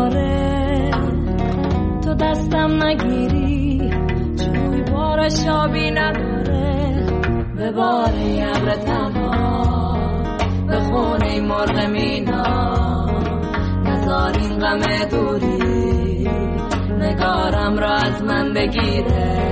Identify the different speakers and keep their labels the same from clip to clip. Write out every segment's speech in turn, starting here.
Speaker 1: نداره، تو دستم نگیری جوی بارش آبی نداره. به بار ابر تنها به خونه مرغ مینا، نزار این غم دوری نگارم را از من بگیره.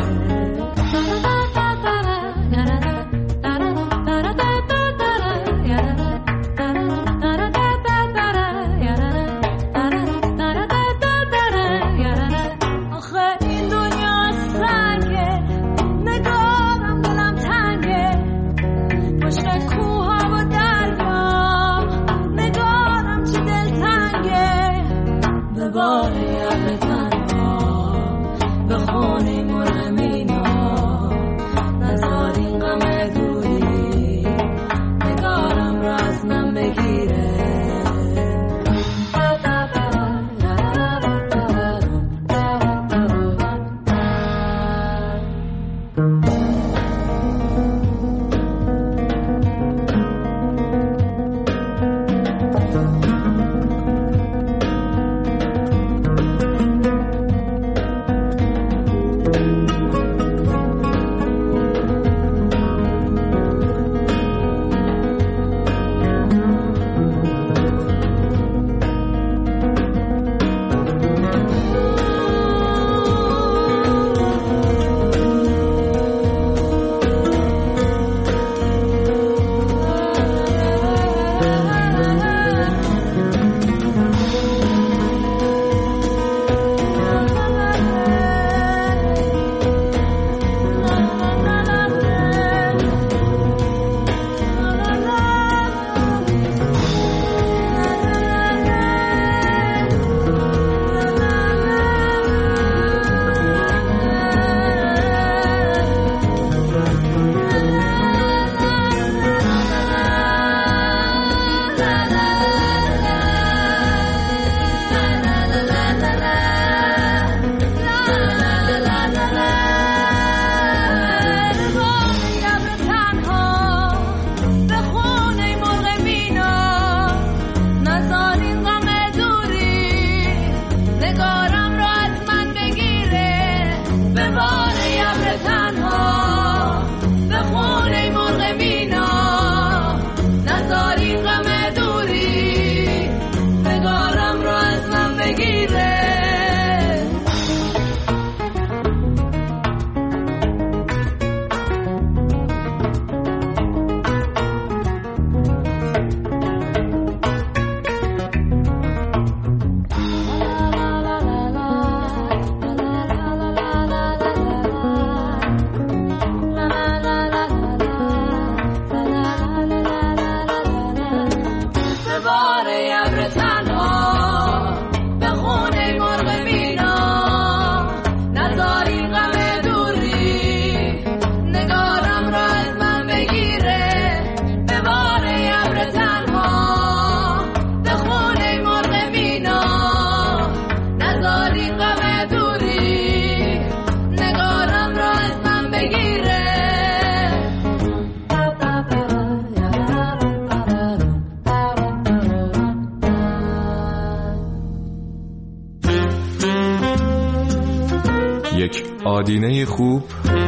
Speaker 2: یک آدینه خوب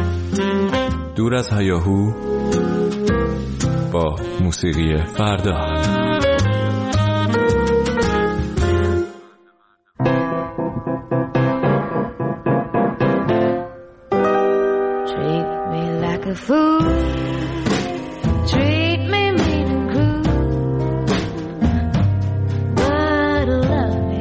Speaker 2: دور از هیاهو با موسیقی فردا.
Speaker 3: Treat me like a fool, treat me mean and cruel, but love me.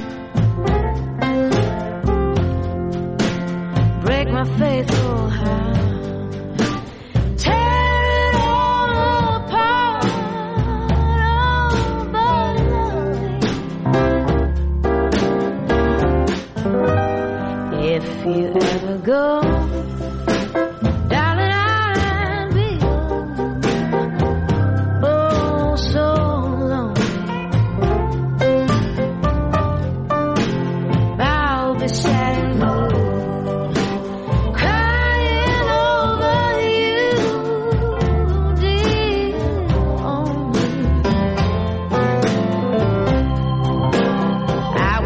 Speaker 3: Break my faithful heart, tear it all apart, oh, but love me. If you ever go, I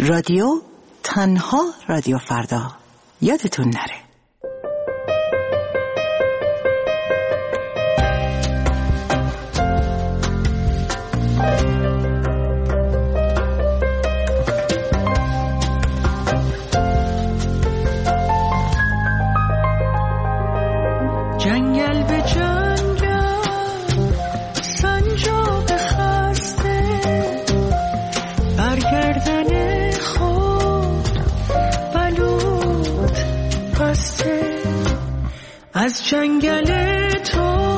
Speaker 4: رادیو تنها رادیو فردا، یادتون نره.
Speaker 5: جنگل به جنگل سنجاق خسته، برگردن خود بلود بسته. از جنگل تو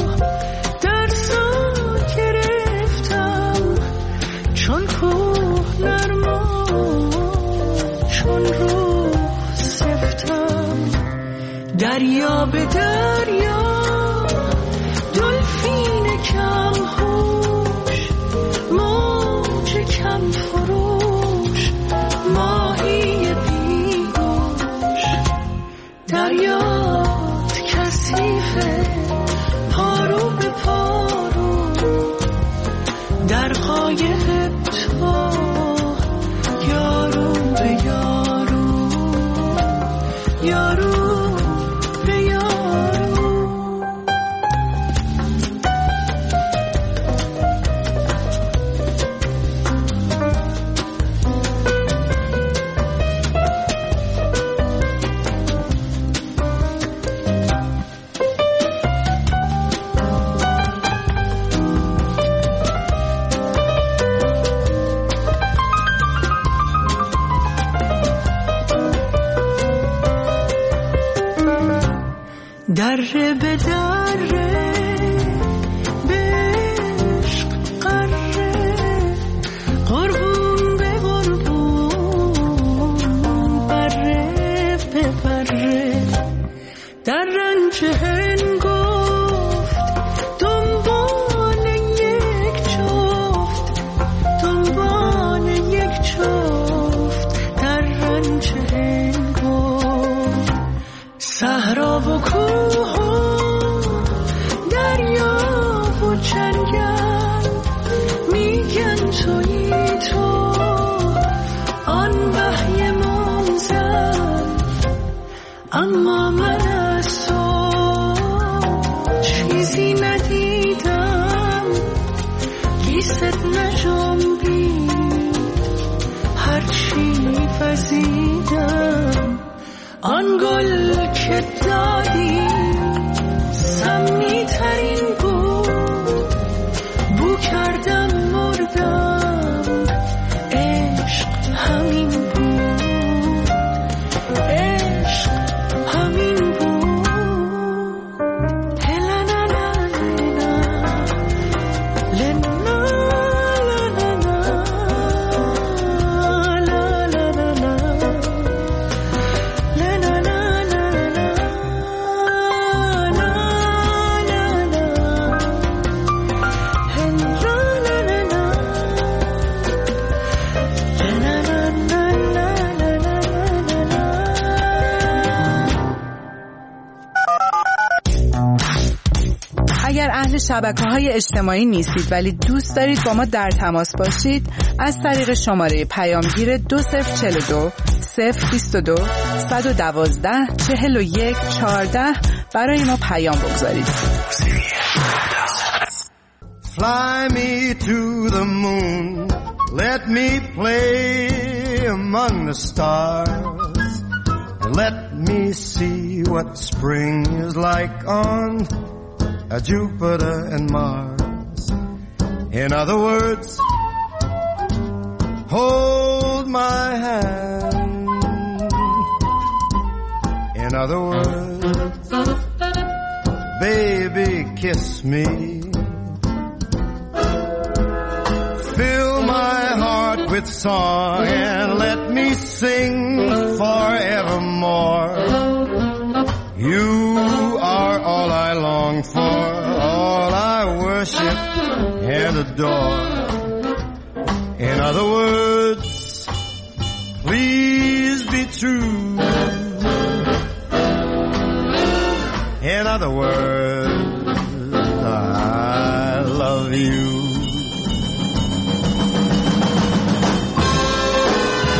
Speaker 5: درسا گرفتم، چون کوه نرما چون روح سفتم. دریا به دریا دلفین کم هوش، موج کم فروش، ماهی بیگوش. دریات کثیفه پارو به پارو، در قایق تو یارو به یارو، یارو دره به دره به عشق قره، قربون به قربون، بره به بره. در رنج هنگفت دنبال یک جفت، دنبال یک جفت. در رنج هنگفت صحرا و کوه و دریا و جنگل، میگن تویی تو آن وحی منزل. اما من از تو چیزی ندیدم، لیست نجنبید هرچی وزیدم. آن گل که دادی سمی ترین بود، بو کردم مردم، عشق همین بود، عشق همین بود. هلا لا لا لا
Speaker 6: اگر اهل شبکه‌های اجتماعی نیستید ولی دوست دارید با ما در تماس باشید، از طریق شماره پیامگیر 2042 022 112 41 14 برای ما پیام بگذارید.
Speaker 7: Fly me to the moon, let me play among the stars, let me see what spring is like on Jupiter and Mars. In other words, hold my hand. In other words, baby, kiss me. Fill my heart with song and let me sing forevermore. You are all I long for, all I worship and adore. In other words, please be true. In other words, I love you.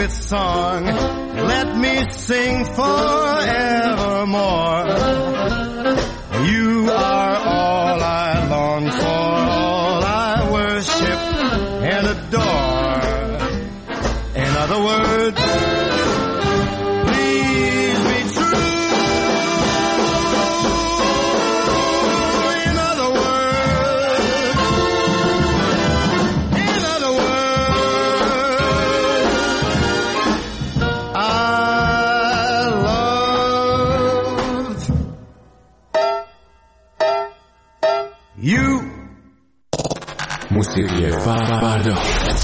Speaker 7: with song. Let me sing forevermore. You are all I long for, all I worship and adore. In other words, please be true. In other words, I love you.
Speaker 2: موسیقی فردا.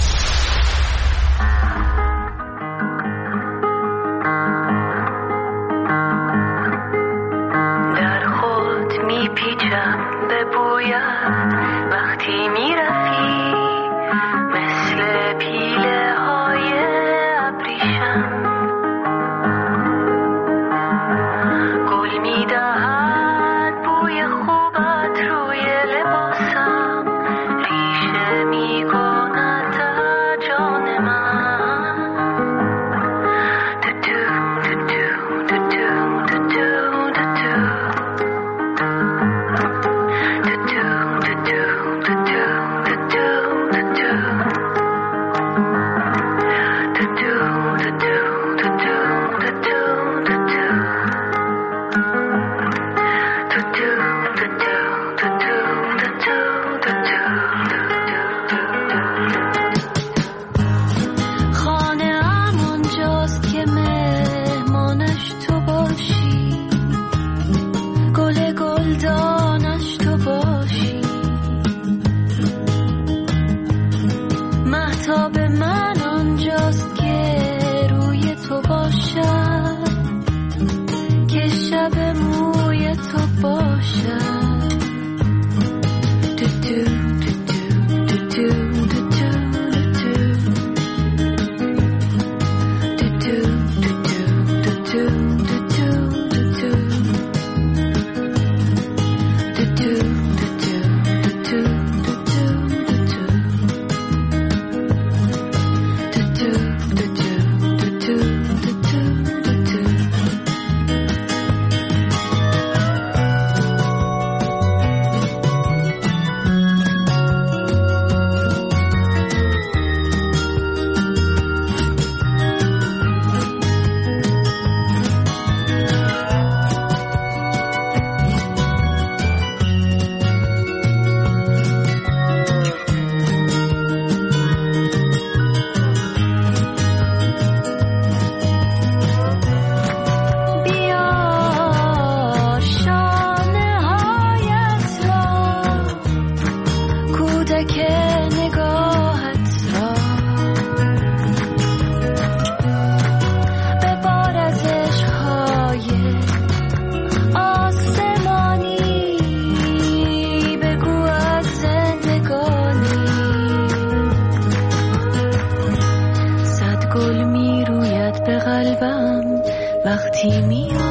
Speaker 1: وقتی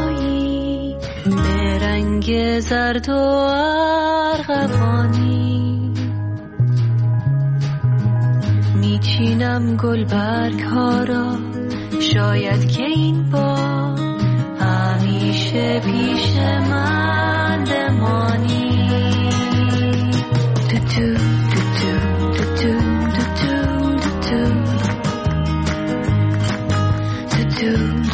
Speaker 1: میایی به رنگ زرد و ارغوانی، میچینم گلبرگ ها را، شاید که این بار همیشه پیش من بمانی. تو تو تو تو تو تو تو تو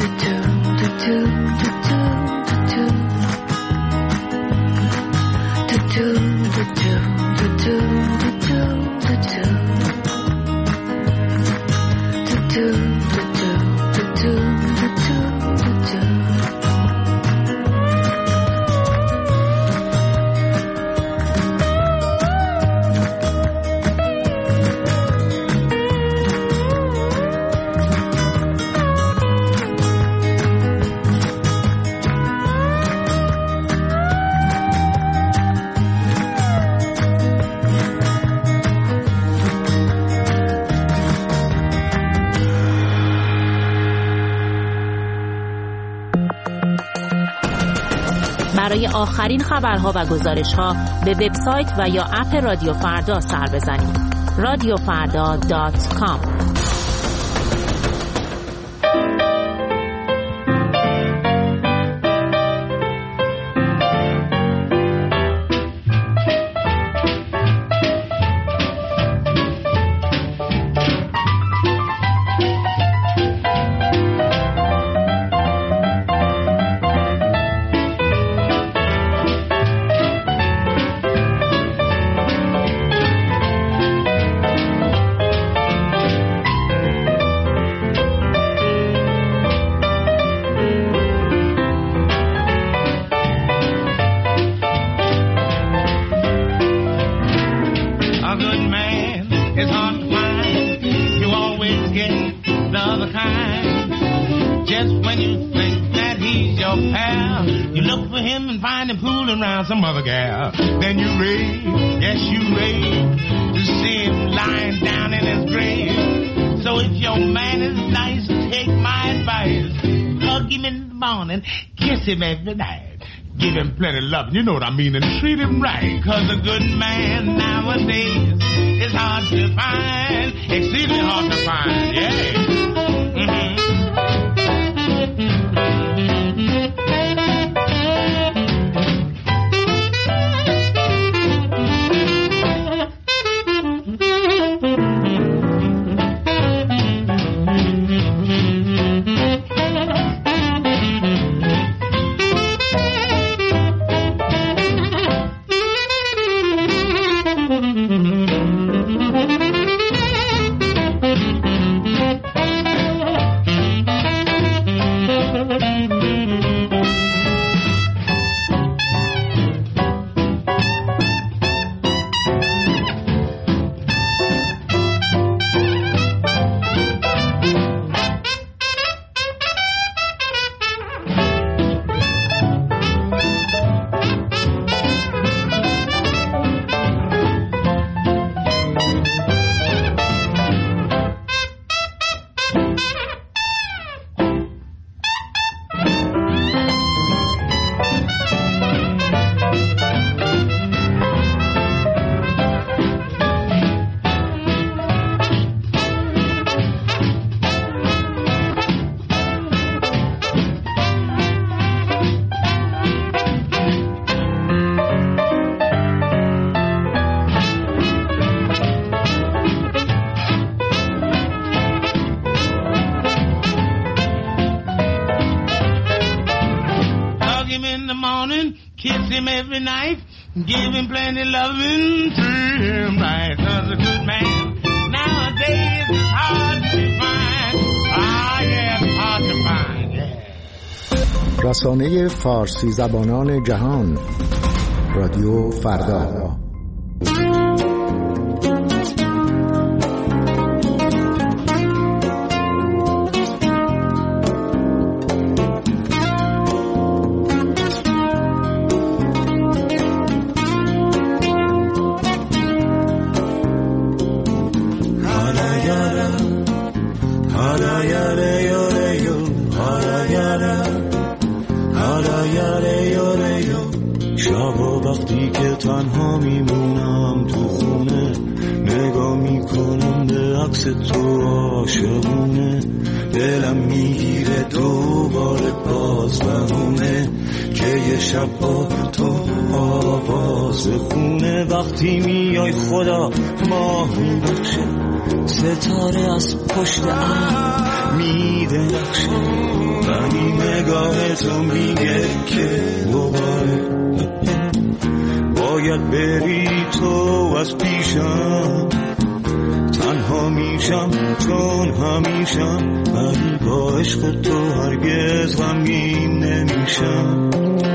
Speaker 8: برای آخرین خبرها و گزارش‌ها به وبسایت و یا اپ رادیو فردا سر بزنید. radiofrda.com.
Speaker 9: pal. You look for him and find him fooling around some other gal. Then you rave, yes you rave, to see him lying down in his grave. So if your man is nice, take my advice. Hug him in the morning, kiss him every night. Give him plenty of love, you know what I mean, and treat him right. Cause a good man nowadays is hard to find, exceedingly hard to find, yeah. Give him plenty loving, treat him right. Cause a good man nowadays is hard to find. Ah, yeah, it's hard to find, yeah.
Speaker 10: رسانه فارسی زبانان جهان رادیو فردا.
Speaker 11: تنها میمونم تو خونه، نگاه میکنم به عکس تو عاشقونه، دلم میگیره دوباره باز بمونه که یه شب با تو آواز خونه. وقتی میای خدا ماه میبخشه، ستاره از پشت ابر میده نقشه، ولی نگاه تو میگه که دوباره باید بری تو از پیشم. تنها میشم چون همیشم، ولی با عشق تو هرگز غمگین نمیشم.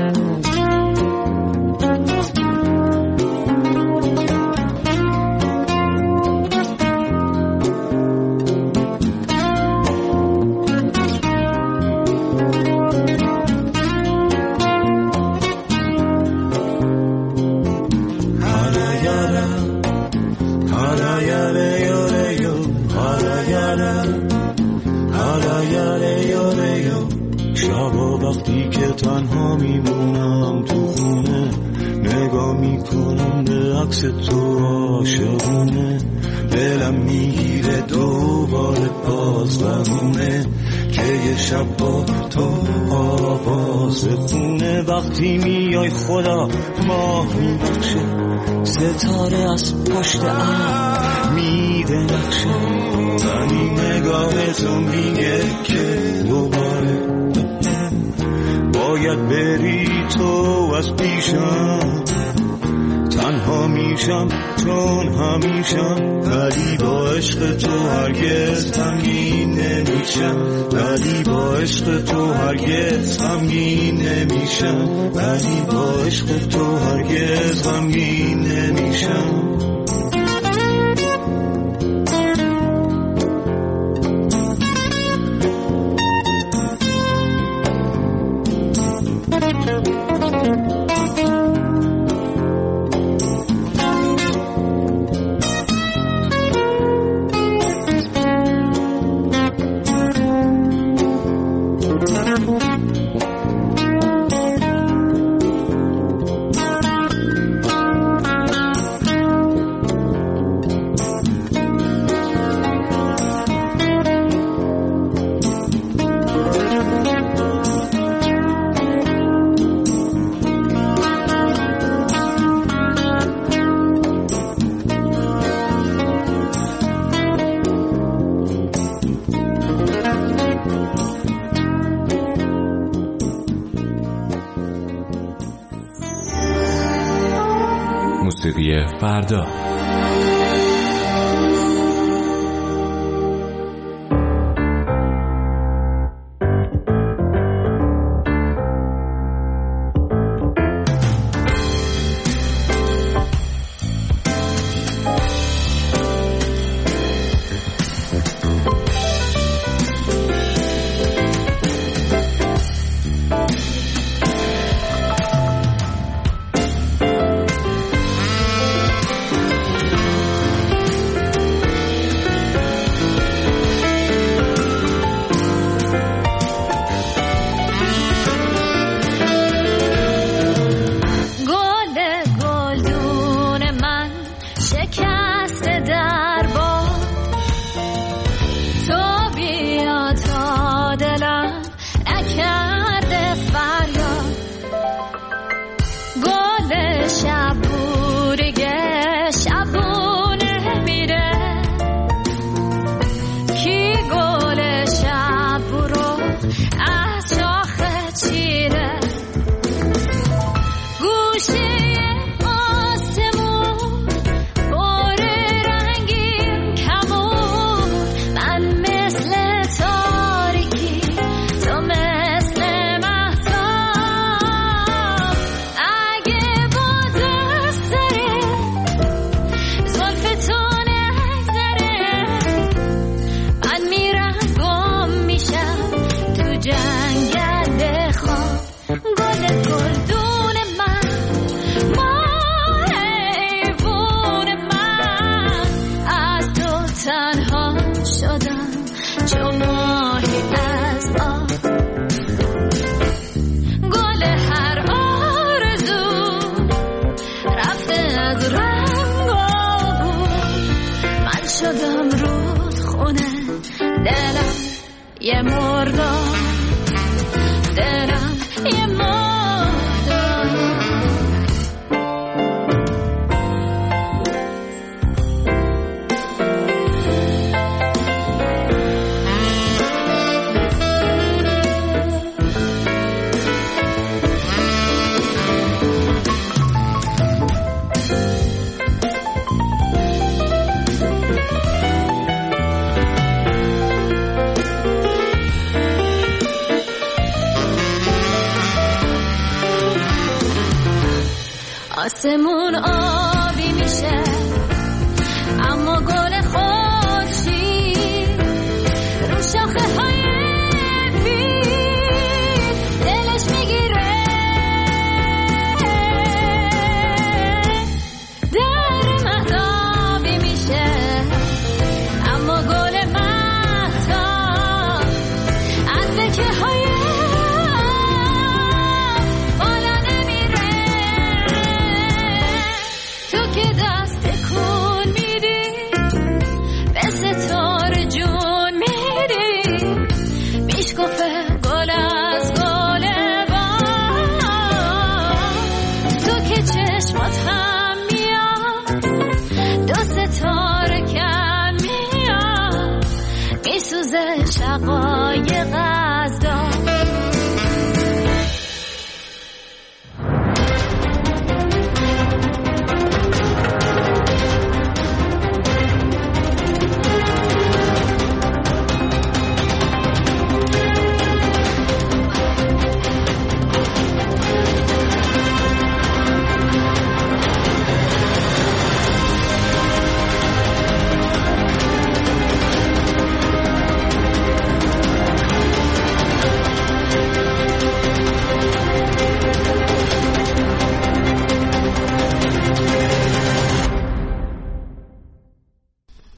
Speaker 11: تنها میمونم تو خونه، نگاه میکنم به عکس تو عاشقونه، دلم میگیره دوباره باز بمونه که یه شب با تو آواز خونه. وقتی میای خدا ماه میبخشه، ستاره از پشت ابر میده نقشه، ولی نگاه تو میگه که دوباره باید بری تو از پیشم. تنها میشم چون همیشم، ولی با عشق تو هرگز غمگین نمیشم، ولی با عشق تو هرگز غمگین نمیشم، ولی با عشق تو هرگز غمگین نمیشم.
Speaker 2: فردا.
Speaker 12: آسمون